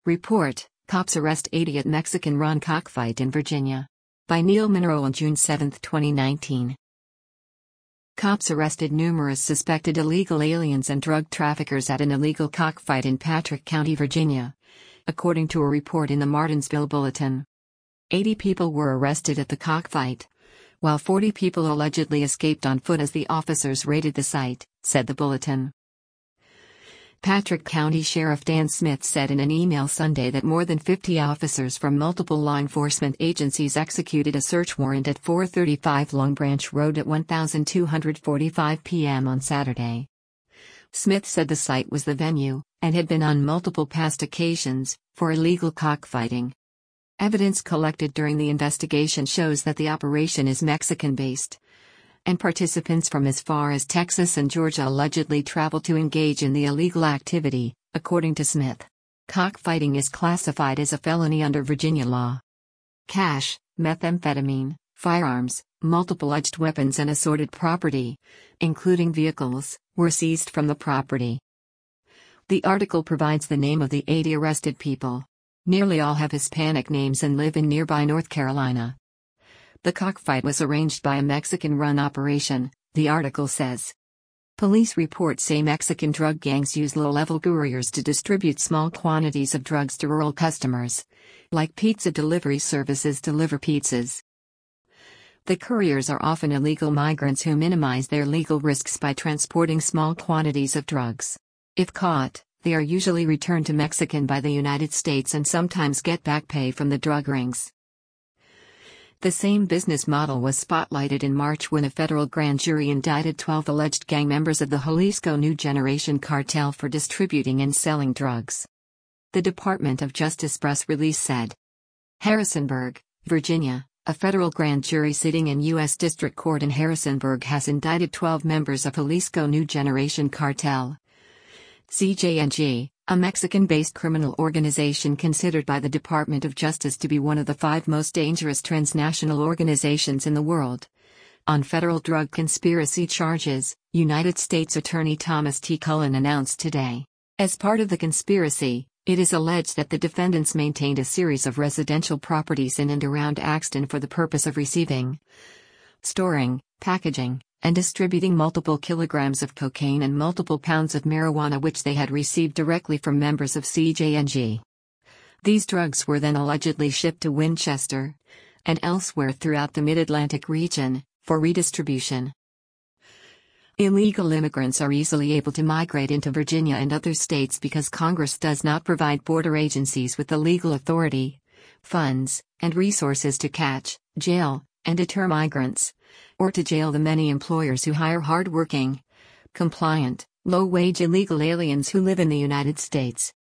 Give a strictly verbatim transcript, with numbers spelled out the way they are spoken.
Report: Cops arrest eighty at Mexican-run cockfight in Virginia. By Neil Monroe on June seventh, twenty nineteen. Cops arrested numerous suspected illegal aliens and drug traffickers at an illegal cockfight in Patrick County, Virginia, according to a report in the Martinsville Bulletin. eighty people were arrested at the cockfight, while forty people allegedly escaped on foot as the officers raided the site, said the bulletin. Patrick County Sheriff Dan Smith said in an email Sunday that more than fifty officers from multiple law enforcement agencies executed a search warrant at four thirty-five Long Branch Road at twelve forty-five p m on Saturday. Smith said the site was the venue, and had been on multiple past occasions, for illegal cockfighting. Evidence collected during the investigation shows that the operation is Mexican-based, and participants from as far as Texas and Georgia allegedly travel to engage in the illegal activity, according to Smith. Cockfighting is classified as a felony under Virginia law. Cash, methamphetamine, firearms, multiple edged weapons and assorted property, including vehicles, were seized from the property. The article provides the name of the eighty arrested people. Nearly all have Hispanic names and live in nearby North Carolina. The cockfight was arranged by a Mexican-run operation, the article says. Police reports say Mexican drug gangs use low-level couriers to distribute small quantities of drugs to rural customers, like pizza delivery services deliver pizzas. The couriers are often illegal migrants who minimize their legal risks by transporting small quantities of drugs. If caught, they are usually returned to Mexican by the United States and sometimes get back pay from the drug rings. The same business model was spotlighted in March when a federal grand jury indicted twelve alleged gang members of the Jalisco New Generation Cartel for distributing and selling drugs. The Department of Justice press release said. Harrisonburg, Virginia, a federal grand jury sitting in U S District Court in Harrisonburg has indicted twelve members of Jalisco New Generation Cartel, C J N G, a Mexican-based criminal organization considered by the Department of Justice to be one of the five most dangerous transnational organizations in the world, on federal drug conspiracy charges, United States Attorney Thomas T. Cullen announced today. As part of the conspiracy, it is alleged that the defendants maintained a series of residential properties in and around Axton for the purpose of receiving, storing, packaging, and distributing multiple kilograms of cocaine and multiple pounds of marijuana which they had received directly from members of C J N G. These drugs were then allegedly shipped to Winchester and elsewhere throughout the Mid-Atlantic region for redistribution. Illegal immigrants are easily able to migrate into Virginia and other states because Congress does not provide border agencies with the legal authority, funds, and resources to catch, jail, and deter migrants, or to jail the many employers who hire hard-working, compliant, low-wage illegal aliens who live in the United States.